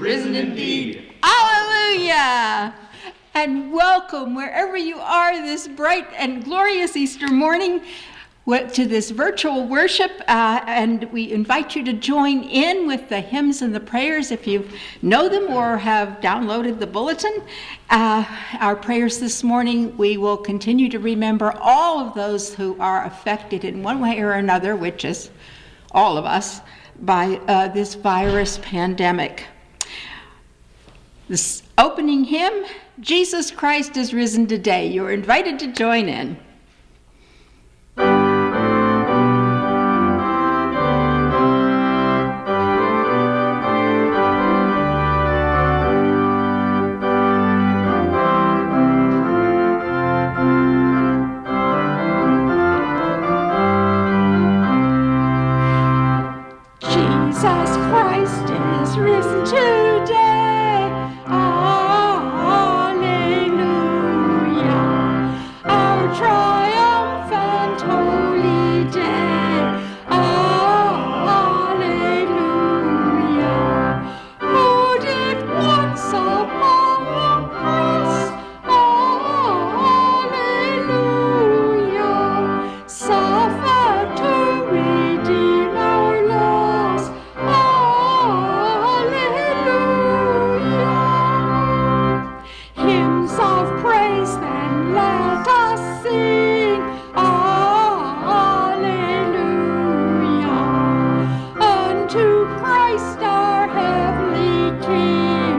risen indeed. Hallelujah! And welcome wherever you are this bright and glorious Easter morning to this virtual worship, and we invite you to join in with the hymns and the prayers if you know them or have downloaded the bulletin. Our prayers this morning, we will continue to remember all of those who are affected in one way or another, which is all of us, by this virus pandemic. This opening hymn, Jesus Christ is Risen Today. You're invited to join in. Jesus Christ is risen today. Alleluia. Our triumphant holy day. Alleluia. Who did once upon the cross. Alleluia. Suffer to redeem our loss. Hallelujah. Hymns of praise then let us sing. Hallelujah. Unto Christ our heavenly King.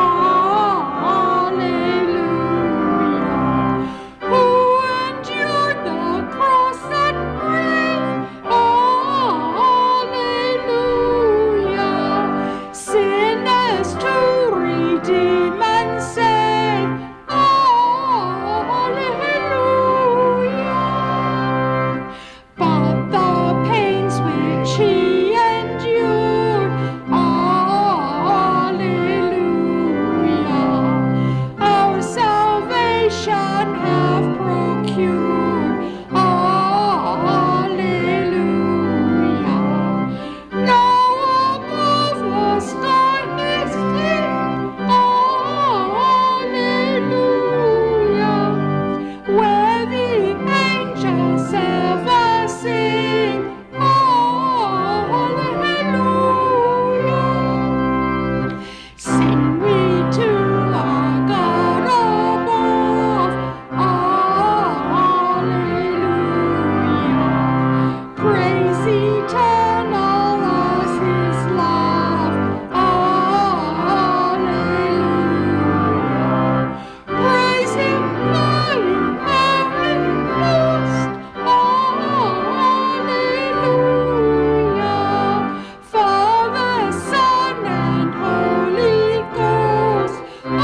Hallelujah. Who endured the cross and grave. Hallelujah. Sinners to redeem and save. Hallelujah. But the pains which he endured. Hallelujah. Our salvation have procured. Hallelujah. Now above the sky is clear. Hallelujah. Where the angels ever sing. Hallelujah. Sing we to our God above. Hallelujah. Praise eternal as his love. Hallelujah. Praise him early, every host. Hallelujah. Father, Son, and Holy Ghost.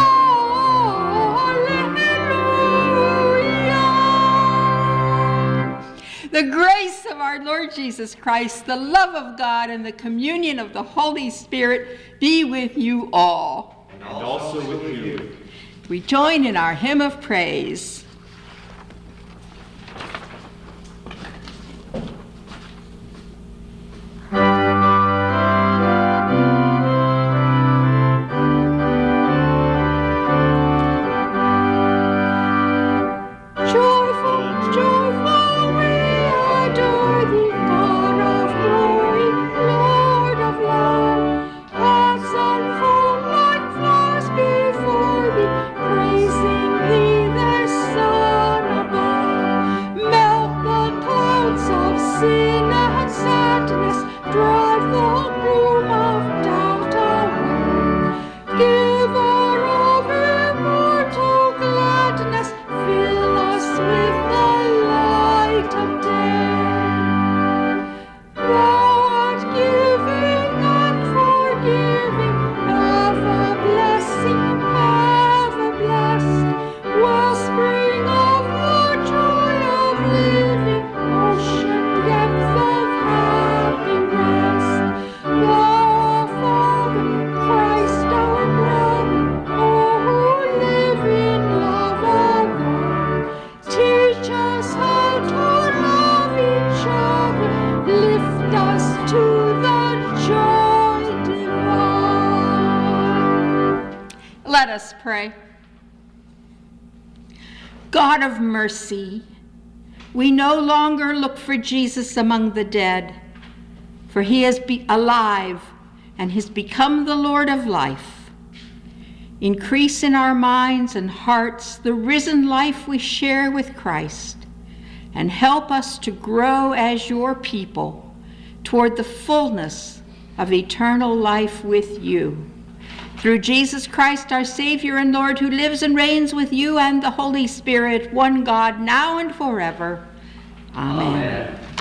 Hallelujah. The grace of our Lord Jesus Christ, the love of God, and the communion of the Holy Spirit be with you all. And also with you. We join in our hymn of praise. Joyful, joyful, we adore thee, God of glory, Lord of love. Hearts unfold like flowers before thee, praising thee, their Let us pray. God of mercy, we no longer look for Jesus among the dead, for he is alive and has become the Lord of life. Increase in our minds and hearts the risen life we share with Christ, and help us to grow as your people toward the fullness of eternal life with you. Through Jesus Christ, our Savior and Lord, who lives and reigns with you and the Holy Spirit, one God, now and forever. Amen. Amen.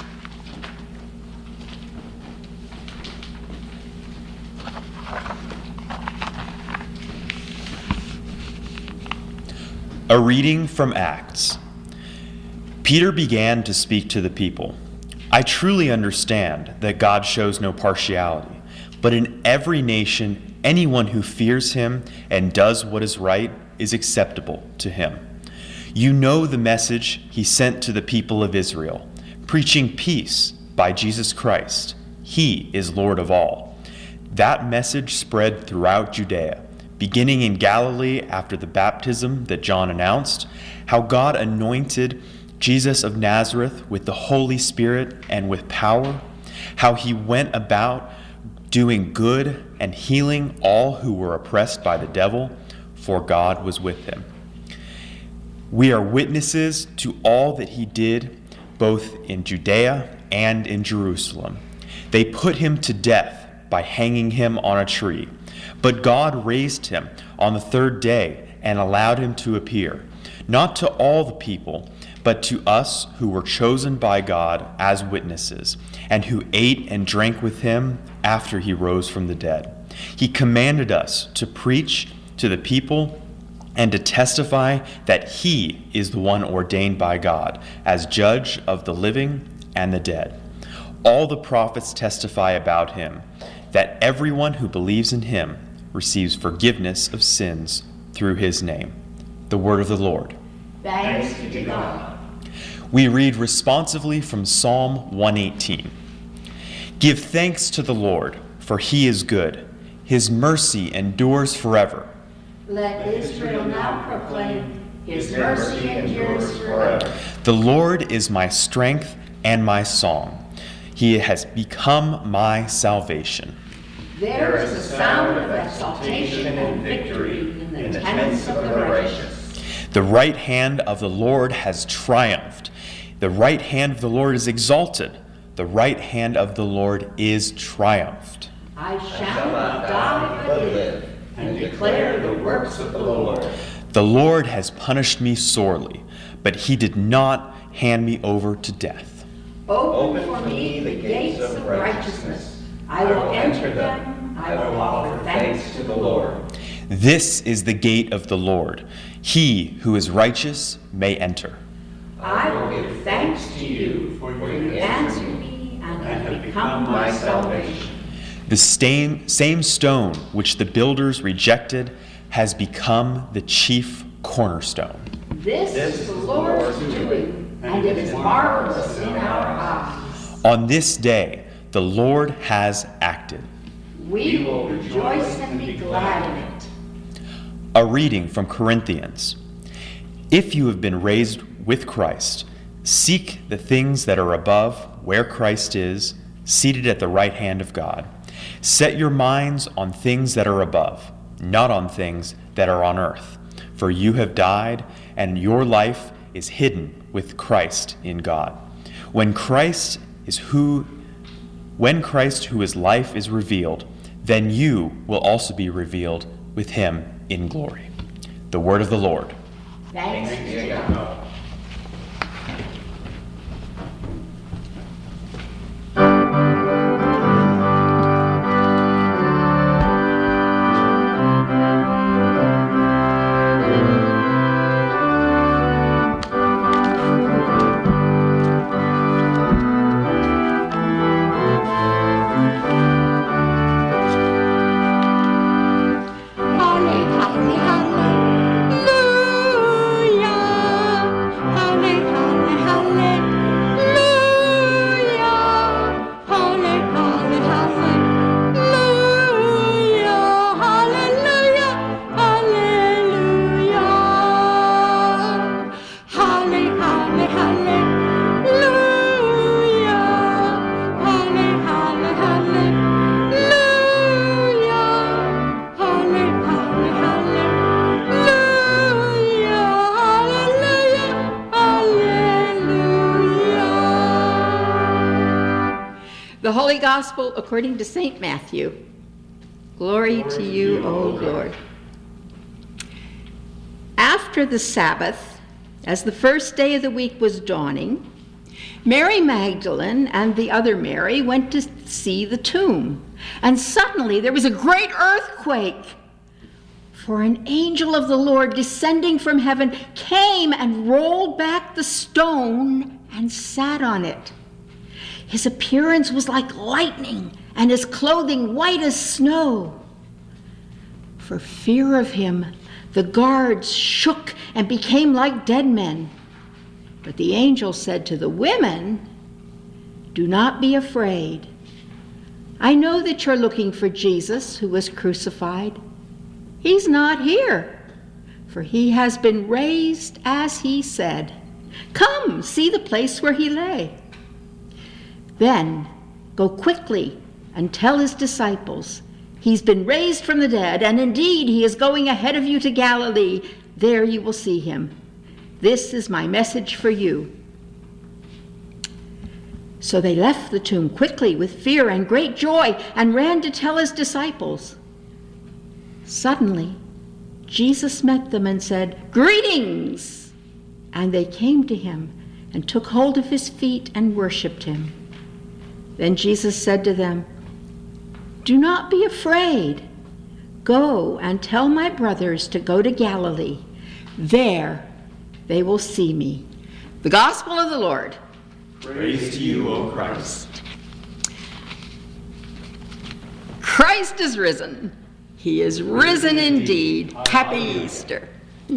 A reading from Acts. Peter began to speak to the people. I truly understand that God shows no partiality, but in every nation, anyone who fears him and does what is right is acceptable to him. You know the message he sent to the people of Israel, preaching peace by Jesus Christ. He is Lord of all. That message spread throughout Judea, beginning in Galilee after the baptism that John announced, how God anointed Jesus of Nazareth with the Holy Spirit and with power, how he went about doing good and healing all who were oppressed by the devil, for God was with him. We are witnesses to all that he did, both in Judea and in Jerusalem. They put him to death by hanging him on a tree, but God raised him on the third day and allowed him to appear, not to all the people, but to us who were chosen by God as witnesses, and who ate and drank with him after he rose from the dead. He commanded us to preach to the people and to testify that he is the one ordained by God as judge of the living and the dead. All the prophets testify about him, that everyone who believes in him receives forgiveness of sins through his name. The word of the Lord. Thanks be to God. We read responsively from Psalm 118. Give thanks to the Lord, for he is good. His mercy endures forever. Let Israel now proclaim, his mercy endures forever. The Lord is my strength and my song. He has become my salvation. There is a sound of exaltation and victory in the tents of the righteous. The right hand of the Lord has triumphed. The right hand of the Lord is exalted. The right hand of the Lord is triumphed. I shall not die but live and declare the works of the Lord. The Lord has punished me sorely, but he did not hand me over to death. Open for me the gates of righteousness. I will enter them. I will offer thanks to the Lord. This is the gate of the Lord. He who is righteous may enter. I will give thanks to you, for you answered me and have become my salvation. The same stone which the builders rejected has become the chief cornerstone. This is the Lord's doing, and it is marvelous in our eyes. On this day, the Lord has acted. We will rejoice and be glad in it. A reading from Corinthians. If you have been raised with Christ, seek the things that are above, where Christ is, seated at the right hand of God. Set your minds on things that are above, not on things that are on earth. For you have died, and your life is hidden with Christ in God. When Christ, who is life, is revealed, then you will also be revealed with him in glory. The word of the Lord. Thanks be to God. Hallelujah. The Holy Gospel according to St. Matthew. Glory to you, O Lord. After the Sabbath, as the first day of the week was dawning, Mary Magdalene and the other Mary went to see the tomb. And suddenly there was a great earthquake. For an angel of the Lord descending from heaven came and rolled back the stone and sat on it. His appearance was like lightning, and his clothing white as snow. For fear of him, the guards shook and became like dead men. But the angel said to the women, "Do not be afraid. I know that you're looking for Jesus who was crucified. He's not here, for he has been raised as he said. Come, see the place where he lay. Then go quickly and tell his disciples, he's been raised from the dead, and indeed he is going ahead of you to Galilee. There you will see him. This is my message for you." So they left the tomb quickly with fear and great joy and ran to tell his disciples. Suddenly, Jesus met them and said, "Greetings!" And they came to him and took hold of his feet and worshipped him. Then Jesus said to them, "Do not be afraid. Go and tell my brothers to go to Galilee. There they will see me." The Gospel of the Lord. Praise to you, O Christ. Christ is risen. He is risen indeed. Happy Easter.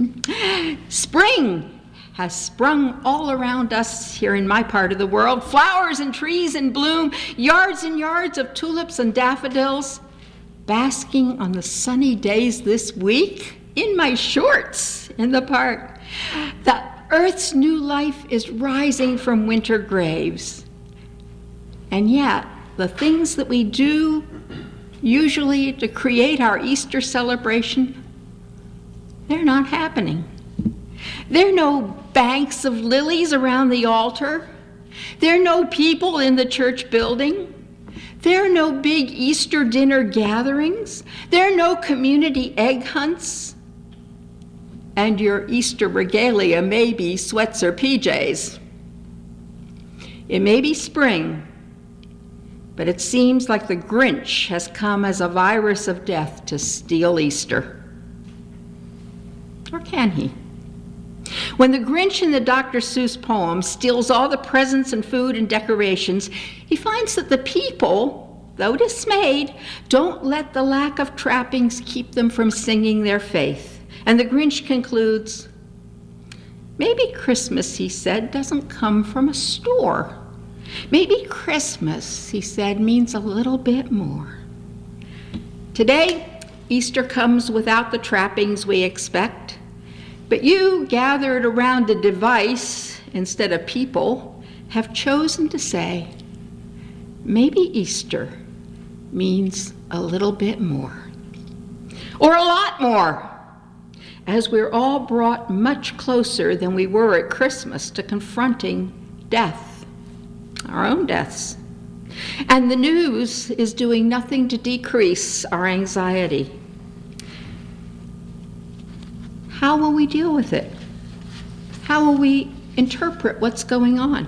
Spring has sprung all around us here in my part of the world. Flowers and trees in bloom, yards and yards of tulips and daffodils. Basking on the sunny days this week in my shorts in the park. The earth's new life is rising from winter graves. And yet, the things that we do usually to create our Easter celebration, they're not happening. There are no banks of lilies around the altar. There are no people in the church building. There are no big Easter dinner gatherings. There are no community egg hunts. And your Easter regalia may be sweats or PJs. It may be spring, but it seems like the Grinch has come as a virus of death to steal Easter. Or can he? When the Grinch in the Dr. Seuss poem steals all the presents and food and decorations, he finds that the people, though dismayed, don't let the lack of trappings keep them from singing their faith. And the Grinch concludes, "Maybe Christmas," he said, "doesn't come from a store. Maybe Christmas," he said, "means a little bit more." Today, Easter comes without the trappings we expect, but you, gathered around a device instead of people, have chosen to say, maybe Easter means a little bit more, or a lot more, as we're all brought much closer than we were at Christmas to confronting death, our own deaths. And the news is doing nothing to decrease our anxiety. How will we deal with it? How will we interpret what's going on?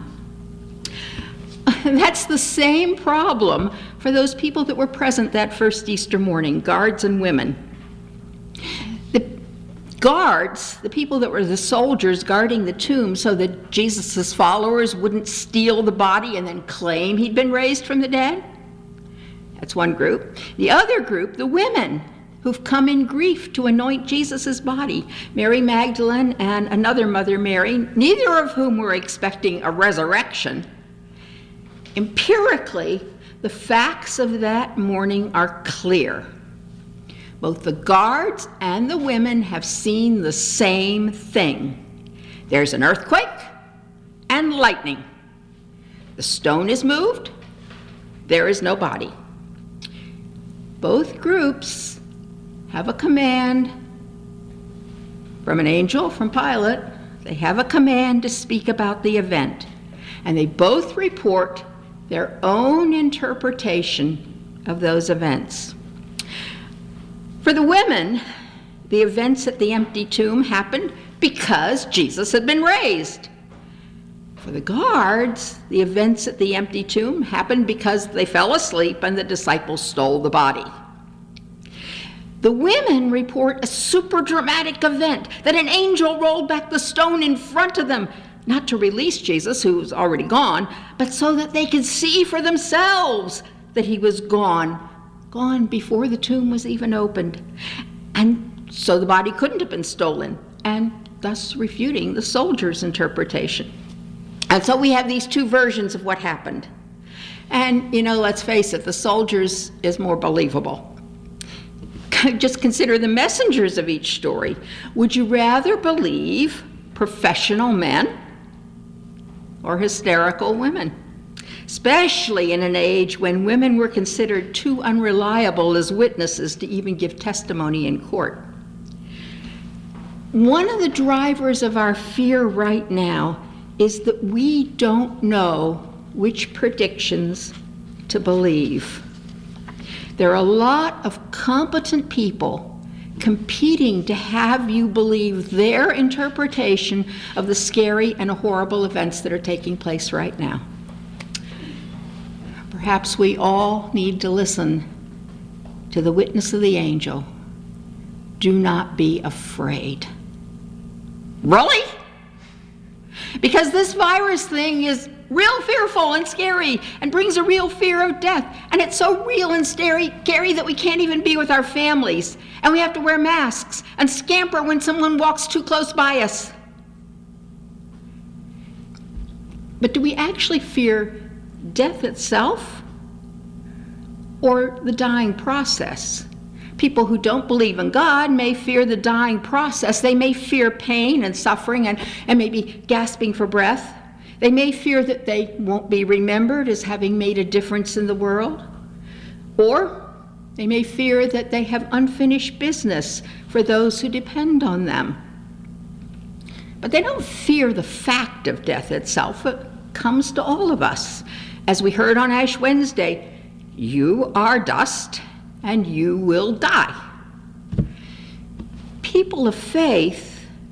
That's the same problem for those people that were present that first Easter morning, guards and women. The guards, the people that were the soldiers guarding the tomb so that Jesus' followers wouldn't steal the body and then claim he'd been raised from the dead. That's one group. The other group, the women who've come in grief to anoint Jesus' body, Mary Magdalene and another Mother Mary, neither of whom were expecting a resurrection. Empirically, the facts of that morning are clear. Both the guards and the women have seen the same thing. There's an earthquake and lightning. The stone is moved. There is no body. Both groups have a command from an angel, from Pilate. They have a command to speak about the event. And they both report their own interpretation of those events. For the women, the events at the empty tomb happened because Jesus had been raised. For the guards, the events at the empty tomb happened because they fell asleep and the disciples stole the body. The women report a super dramatic event, that an angel rolled back the stone in front of them, not to release Jesus, who was already gone, but so that they could see for themselves that he was gone before the tomb was even opened. And so the body couldn't have been stolen, and thus refuting the soldiers' interpretation. And so we have these two versions of what happened. And, let's face it, the soldiers is more believable. Just consider the messengers of each story. Would you rather believe professional men or hysterical women? Especially in an age when women were considered too unreliable as witnesses to even give testimony in court. One of the drivers of our fear right now is that we don't know which predictions to believe. There are a lot of competent people competing to have you believe their interpretation of the scary and horrible events that are taking place right now. Perhaps we all need to listen to the witness of the angel. Do not be afraid. Really? Because this virus thing is real fearful and scary and brings a real fear of death. And it's so real and scary that we can't even be with our families. And we have to wear masks and scamper when someone walks too close by us. But do we actually fear death itself or the dying process? People who don't believe in God may fear the dying process. They may fear pain and suffering and maybe gasping for breath. They may fear that they won't be remembered as having made a difference in the world. Or they may fear that they have unfinished business for those who depend on them. But they don't fear the fact of death itself. It comes to all of us. As we heard on Ash Wednesday, you are dust and you will die. People of faith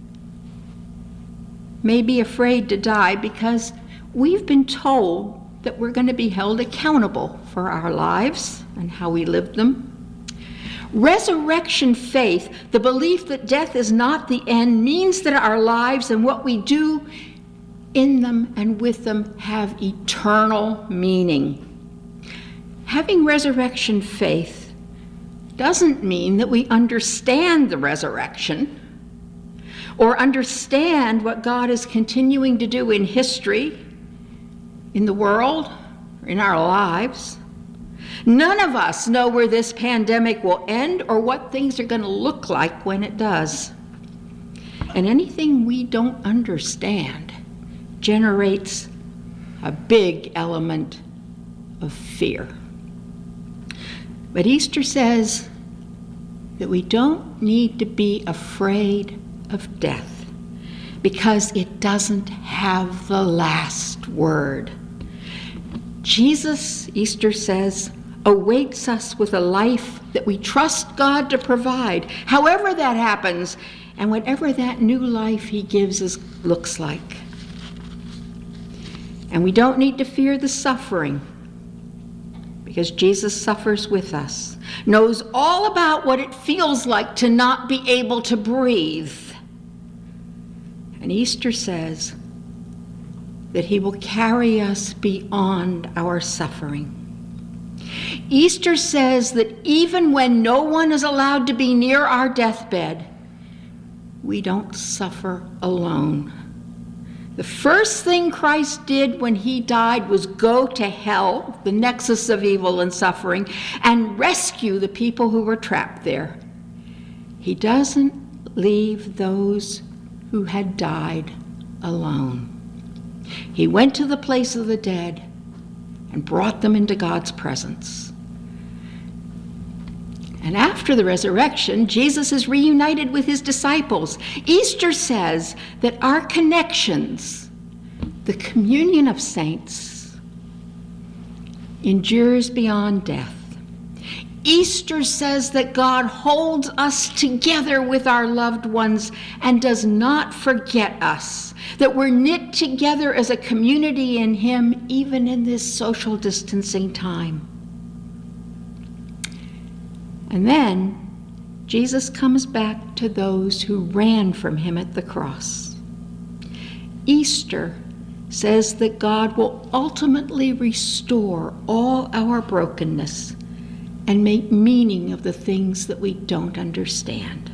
may be afraid to die because we've been told that we're going to be held accountable for our lives and how we live them. Resurrection faith, the belief that death is not the end, means that our lives and what we do in them and with them have eternal meaning. Having resurrection faith doesn't mean that we understand the resurrection or understand what God is continuing to do in history, in the world, in our lives. None of us know where this pandemic will end or what things are going to look like when it does. And anything we don't understand generates a big element of fear. But Easter says that we don't need to be afraid of death because it doesn't have the last word. Jesus, Easter says, awaits us with a life that we trust God to provide, however that happens, and whatever that new life he gives looks like. And we don't need to fear the suffering because Jesus suffers with us, knows all about what it feels like to not be able to breathe. And Easter says that he will carry us beyond our suffering. Easter says that even when no one is allowed to be near our deathbed, we don't suffer alone. The first thing Christ did when he died was go to hell, the nexus of evil and suffering, and rescue the people who were trapped there. He doesn't leave those who had died alone. He went to the place of the dead and brought them into God's presence. And after the resurrection, Jesus is reunited with his disciples. Easter says that our connections, the communion of saints, endures beyond death. Easter says that God holds us together with our loved ones and does not forget us, that we're knit together as a community in Him, even in this social distancing time. And then Jesus comes back to those who ran from Him at the cross. Easter says that God will ultimately restore all our brokenness and make meaning of the things that we don't understand.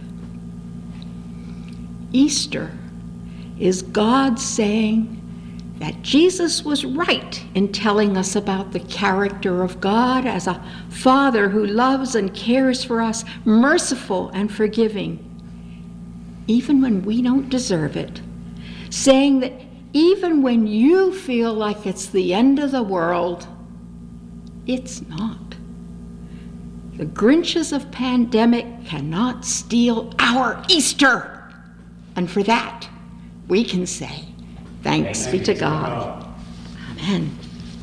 Easter is God saying that Jesus was right in telling us about the character of God as a Father who loves and cares for us, merciful and forgiving, even when we don't deserve it, saying that even when you feel like it's the end of the world, it's not. The Grinches of pandemic cannot steal our Easter. And for that, we can say, thanks be to God. Amen.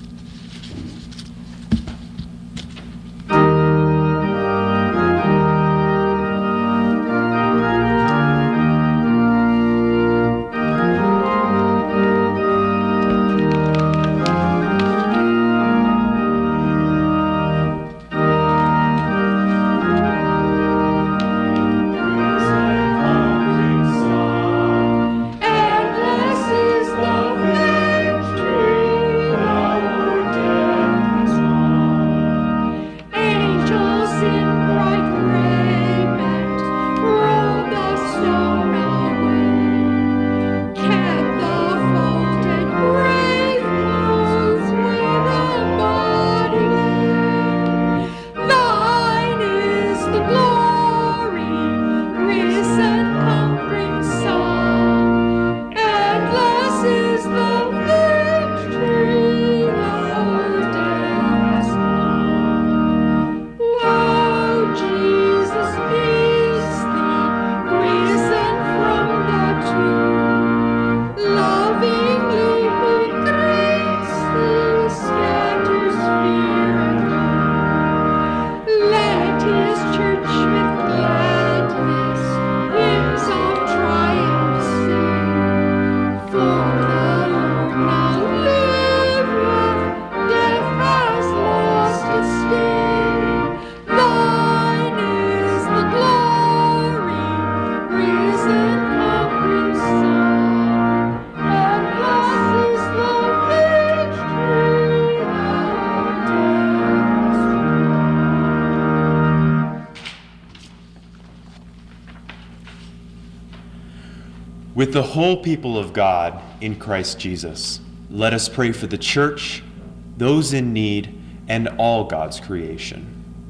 With the whole people of God in Christ Jesus, let us pray for the church, those in need, and all God's creation.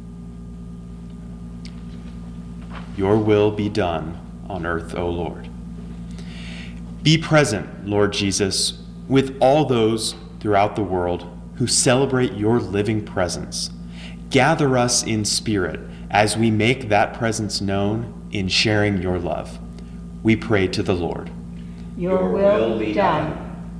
Your will be done on earth, O Lord. Be present, Lord Jesus, with all those throughout the world who celebrate your living presence. Gather us in spirit as we make that presence known in sharing your love. We pray to the Lord. Your will be done.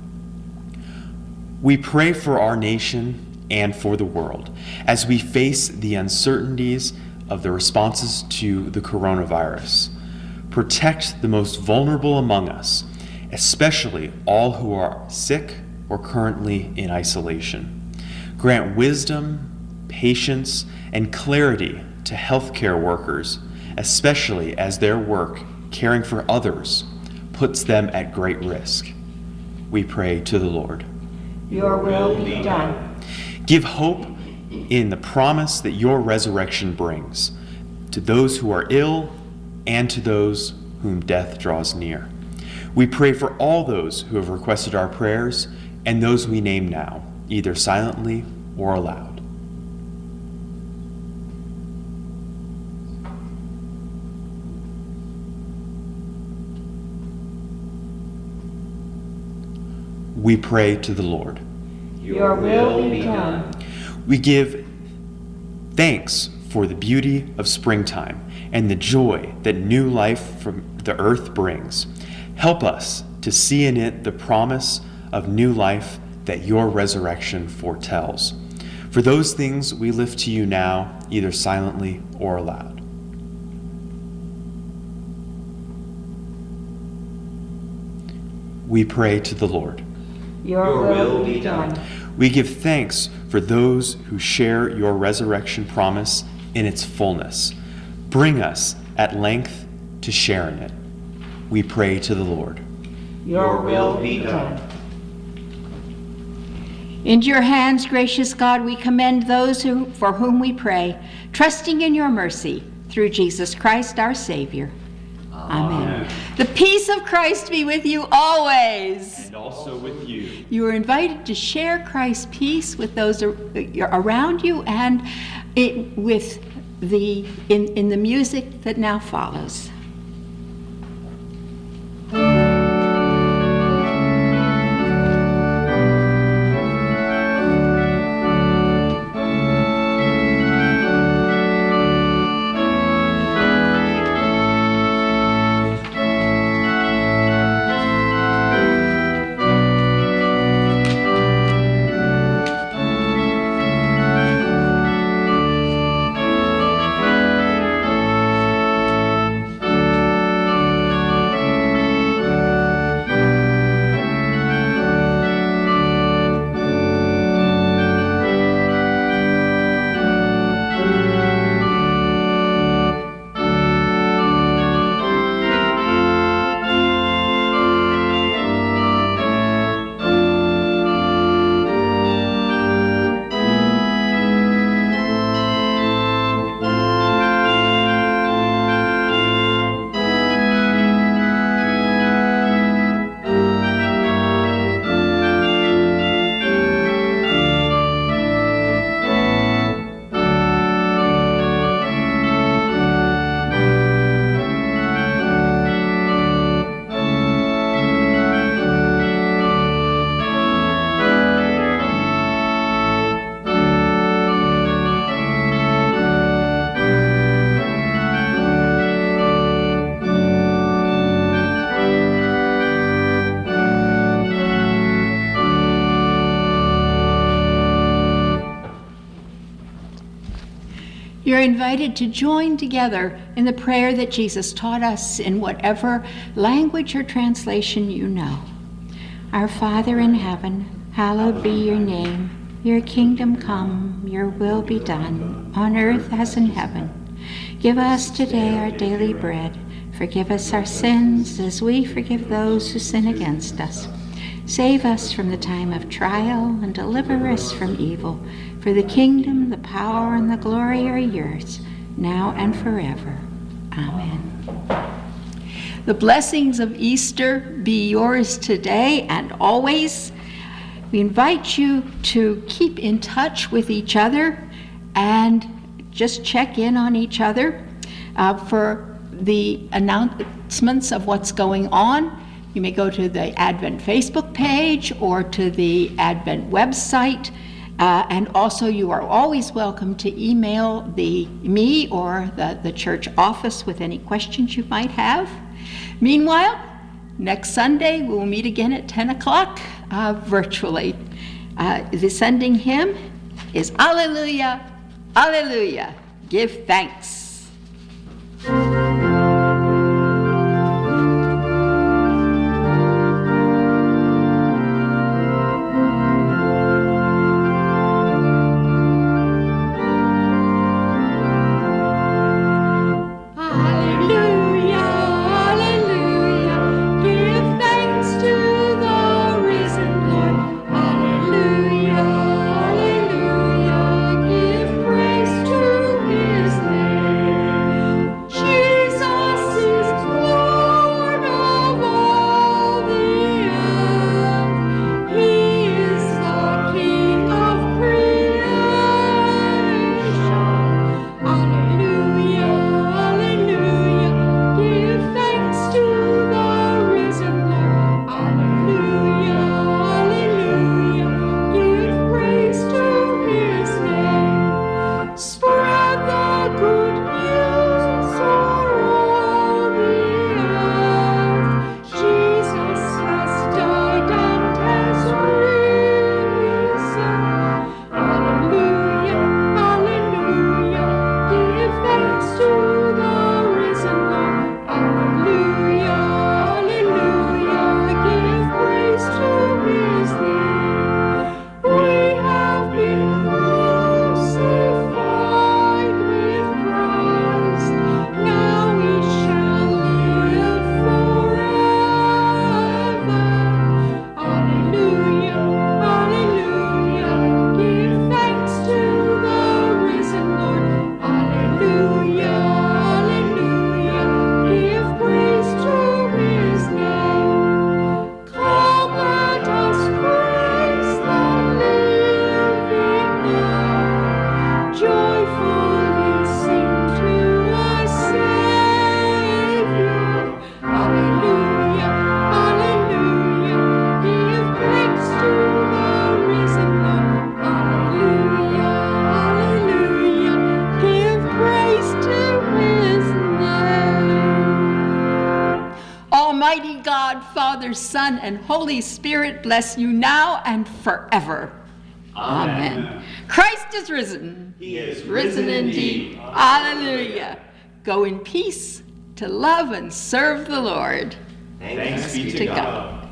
We pray for our nation and for the world as we face the uncertainties of the responses to the coronavirus. Protect the most vulnerable among us, especially all who are sick or currently in isolation. Grant wisdom, patience, and clarity to healthcare workers, especially as their work caring for others puts them at great risk. We pray to the Lord. Your will be done. Give hope in the promise that your resurrection brings to those who are ill and to those whom death draws near. We pray for all those who have requested our prayers and those we name now, either silently or aloud. We pray to the Lord. Your will be done. We give thanks for the beauty of springtime and the joy that new life from the earth brings. Help us to see in it the promise of new life that your resurrection foretells. For those things we lift to you now, either silently or aloud. We pray to the Lord. Your will be done. We give thanks for those who share your resurrection promise in its fullness. Bring us at length to share in it. We pray to the Lord. Your will be done. Into your hands, gracious God, we commend those for whom we pray, trusting in your mercy through Jesus Christ, our Savior. Amen. The peace of Christ be with you always. And also with you. You are invited to share Christ's peace with those around you and in the music that now follows. You're invited to join together in the prayer that Jesus taught us in whatever language or translation you know. Our Father in heaven, hallowed be your name. Your kingdom come, your will be done, on earth as in heaven. Give us today our daily bread. Forgive us our sins as we forgive those who sin against us. Save us from the time of trial and deliver us from evil. For the kingdom, the power, and the glory are yours, now and forever. Amen. The blessings of Easter be yours today and always. We invite you to keep in touch with each other and just check in on each other for the announcements of what's going on. You may go to the Advent Facebook page or to the Advent website. And also you are always welcome to email me or the church office with any questions you might have. Meanwhile, next Sunday we will meet again at 10 o'clock virtually. The sending hymn is Alleluia, Alleluia, give thanks. Hallelujah, give praise to his name. God, Father, Son, and Holy Spirit bless you now and forever. Amen. Christ is risen. He is Risen indeed. Hallelujah. Go in peace to love and serve the Lord. Thanks be to God.